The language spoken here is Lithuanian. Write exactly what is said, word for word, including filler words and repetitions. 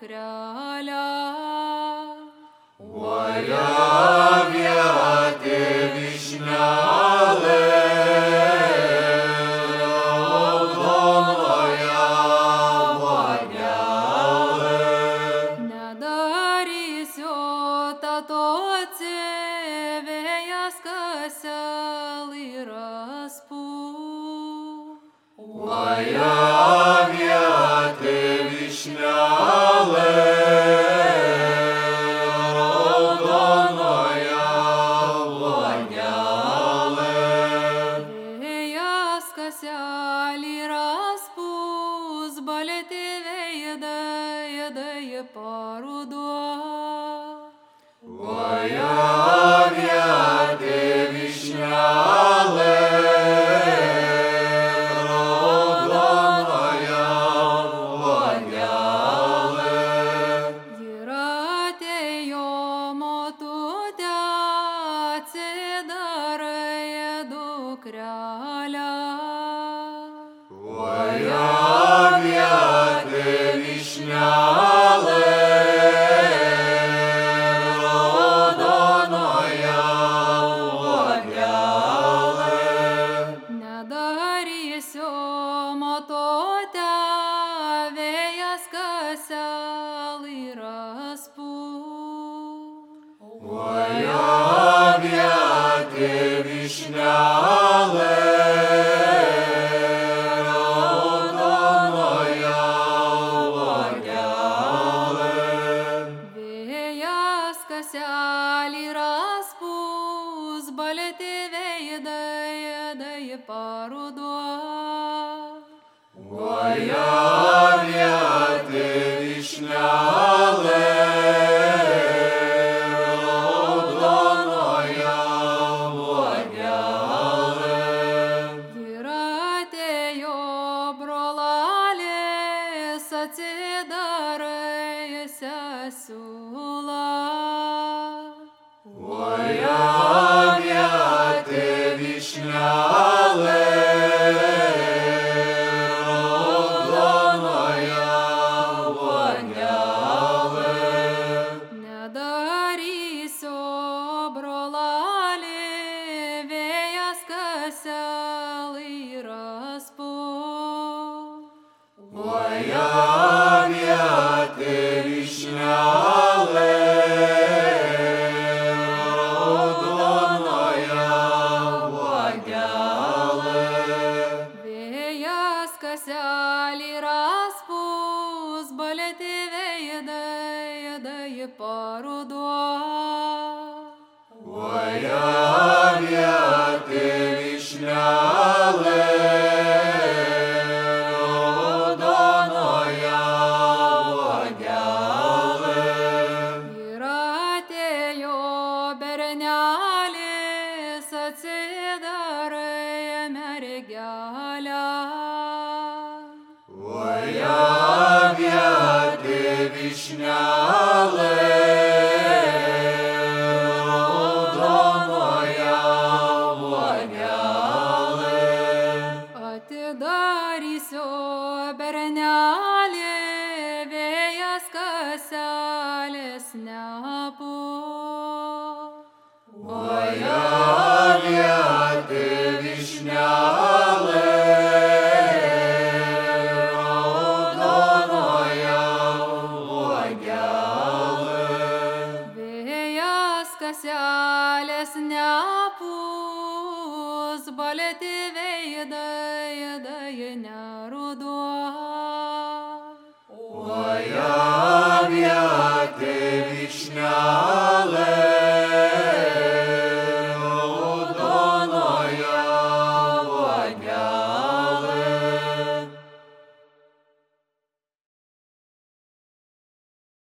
дукреля. Воя ти вишняли, родонная воняли. Не дарісьо, тато цевея скасяли распу. Воя ти вишняли, родонная воняли. Вея скасяли распу, збалити веєде, єдеє парудо. Воя ти вишняли, родонная воняли. Єрате йому тутя, це дареє дукреля. Воя ти вишняли, родонная воняли. Не дарісьо мототя, вея скасяли распу. Воя ти вишняли, родонная воняли. Вея скасяли распу, збалити веєде, єдеє парудо. Воя ти вишняли, родонная воняли. Єрате йо бролале, саце дареєся сула. Воя ти вишняли, родонная воняли. Не дарісьо бролале, вея скасяли распу. Воя ти вишняли, родонная воняли. Вея скасяли распу, збалити веєде, єдеє парудо. Воя ти вишняли, родонная воняли. Єрате йо берняли, саце дареє мерегяля. Воя ти вишняли, родонная воняли. А ти дарісьо берняли, вея скасяли сняпу. Воя ти вишняли,